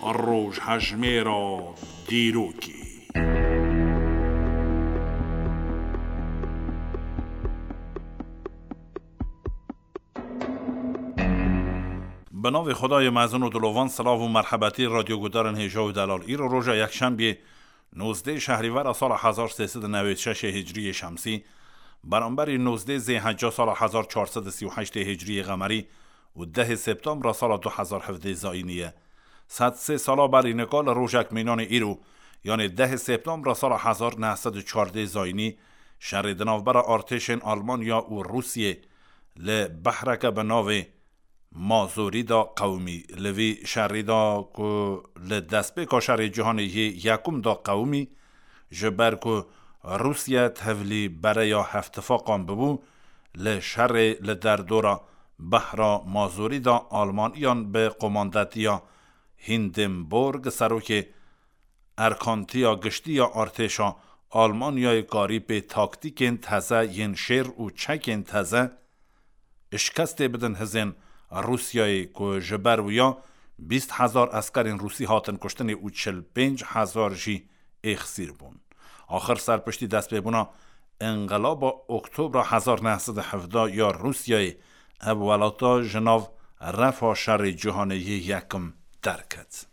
روش هجمه را دیروکی. به نام خدای مزون و دلوان، سلام و مرحبتی رادیو گودارن هیجا و دلال. ای رو روژا یک شنبه 19 شهریور سال 1396 هجری شمسی برابر 19 ذی‌حجه سال 1438 هجری قمری و 10 سپتامبر سال 2017 زاینیه 103 سال بر نکال روژک مینان ایرو یعنی 10 سپتامبر سال 1914 زاینی شهر دناوبر ارتش آلمانیا و روسیه لبحرک به ناو مازوری دا قومی لوی شهری دا که لدست به کشور جهانی یکم دا قومی جبر که روسیه تحویلی برای هفتفاقان ببو لشهر لدر دورا بحر مازوری دا آلمانیان به قماندتیا هیندنبورگ سروک ارکانتیا گشتیا ارتشا آلمانیای کاری به تاکتیکین تازه ین شیر و چکین تازه اشکست بدن هزین روسیای که جبر ویا 20,000 اسکرین روسی هاتن کشتن و 45,000 جی اخسیر بون. آخر سرپشتی دست به بونا انقلاب اکتبر 1917 یا روسیای اولاتا جناو رفع شر جهانی یکم درکت.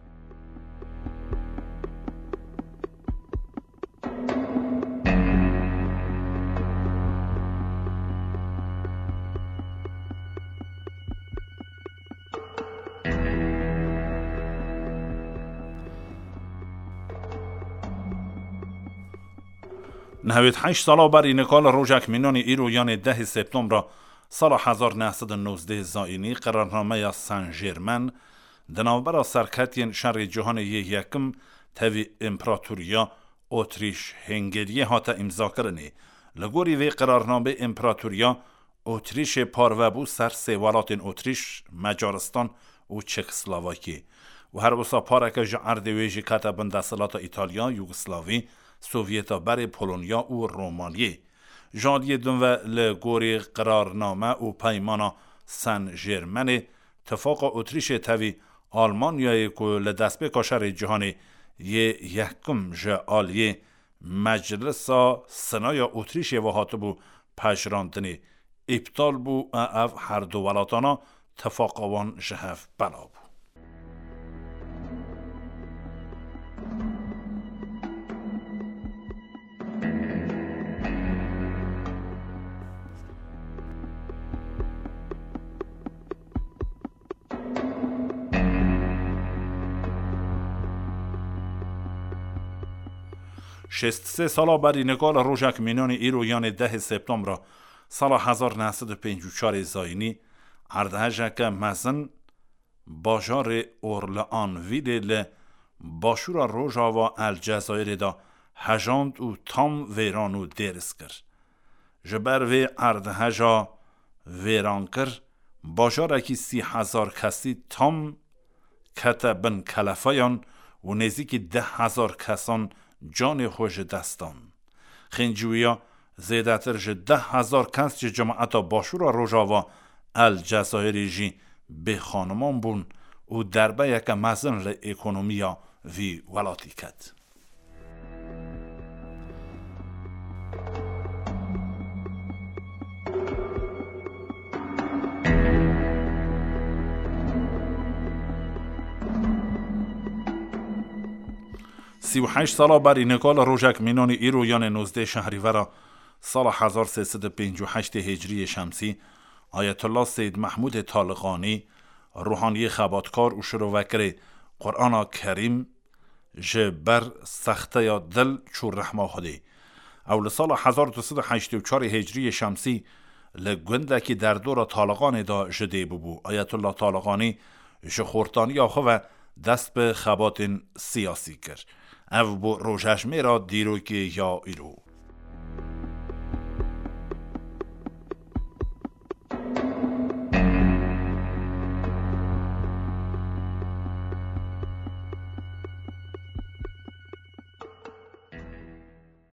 نهوید 8 سال بر نکال روژک مینان ایرو یعنی 10 سپتامبر سال 1919 زاینی قرارنامه سن ژرمن دناوبر سرکتین شهر جهان یکم توی امپراتوریا اتریش هنگریه هاتا امضا کرنی لگوری وی قرارنامه امپراتوریا اتریش پاروبو سر سه ولاتین اتریش مجارستان و چکسلواکی و هر وسا پارک اردویجی کتابن دستلات ایتالیا یوگسلاوی سوویتا بر پولونیا و رومانیه جادیه دون و لگوری قرارنامه و پیمانا سن ژرمن اتفاق اتریش توی آلمانیای که لدست به کشور جهانی یکم جعالیه مجلس سنای اتریش و هاتبو پشراندنی ابطال بو او هر دو ولاتانا اتفاقوان جهف بلا بو. شست سه سال بر نکال روژک مینان ایرو یعنی 10 سپتامبر سال 1954 زاینی اردهجک مزن باجار اورلان ویدل باشور روژا و الجزایر دا هجاند و تام ویرانو درس کر جبر وی اردهجا ویران کر باجار اکی 30,000 کسی تام کتبن کلفایان و نزدیک 10,000 کسان جان خوش دستان خنجویا زیدتر جه 10,000 کس جه جماعتا باشورا روژا و الجزایری جی به خانمان بون و دربه یک مزن ل اکونومیا وی ولاتی کد. سی و 8 سال بر نکال روژک مینان ایرو یعنی 19 شهریور سال 1358 هجری شمسی آیت الله سید محمود طالقانی روحانی خباتکار و شروکر قرآن کریم جبر سخته یا دل چور رحمه خودی اول سال 1284 هجری شمسی لگنده که در دور طالقان دا جده ببو آیت الله طالقانی جخورتانی آخو دست به خبات سیاسی کرد او بو روژهشمه را دیروکی یا ایرو